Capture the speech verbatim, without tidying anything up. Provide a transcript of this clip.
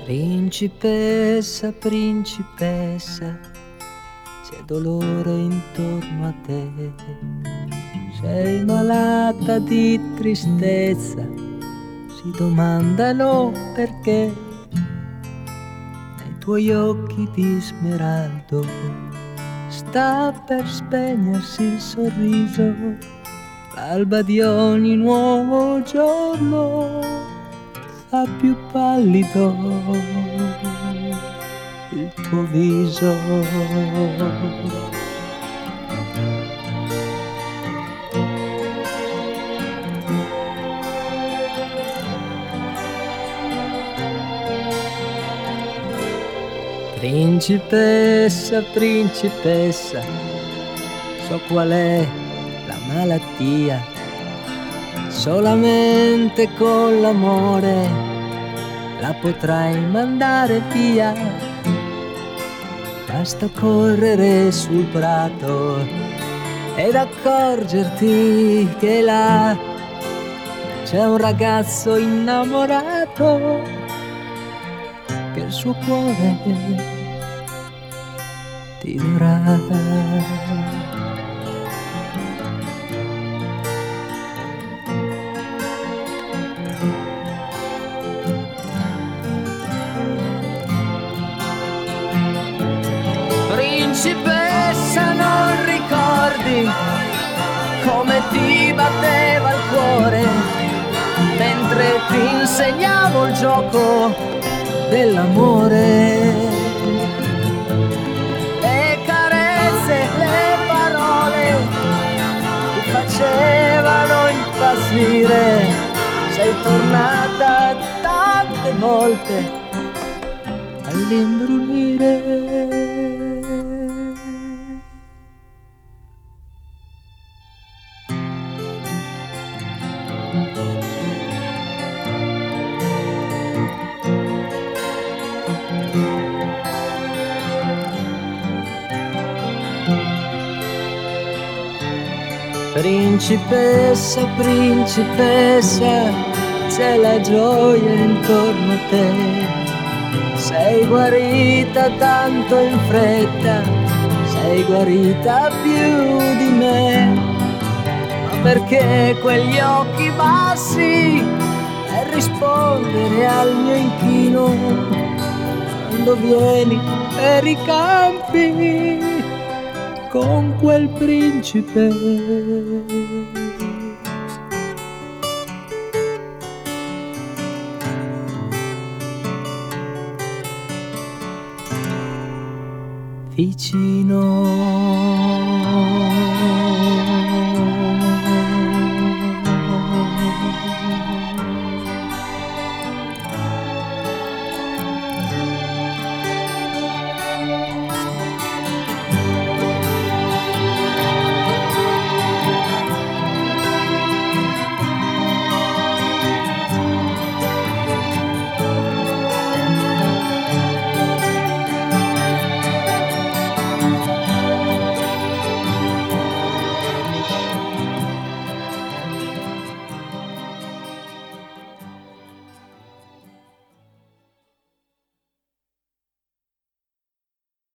Principessa, principessa, c'è dolore intorno a te. Sei malata di tristezza, si domandano perché. Nei tuoi occhi di smeraldo sta per spegnersi il sorriso. L'alba di ogni nuovo giorno fa più pallido il tuo viso. Principessa, principessa, so qual è la malattia. Solamente con l'amore la potrai mandare via. Basta correre sul prato ed accorgerti che là c'è un ragazzo innamorato, che il suo cuore ti darà. Principessa, non ricordi come ti batteva il cuore mentre ti insegnavo il gioco dell'amore? Le carezze, le parole ti facevano impazzire. Sei tornata tante volte all'imbrunire. Principessa, principessa, c'è la gioia intorno a te. Sei guarita tanto in fretta, sei guarita più di me. Ma perché quegli occhi bassi e rispondere al mio inchino quando vieni per i campi con quel principe? Vicino.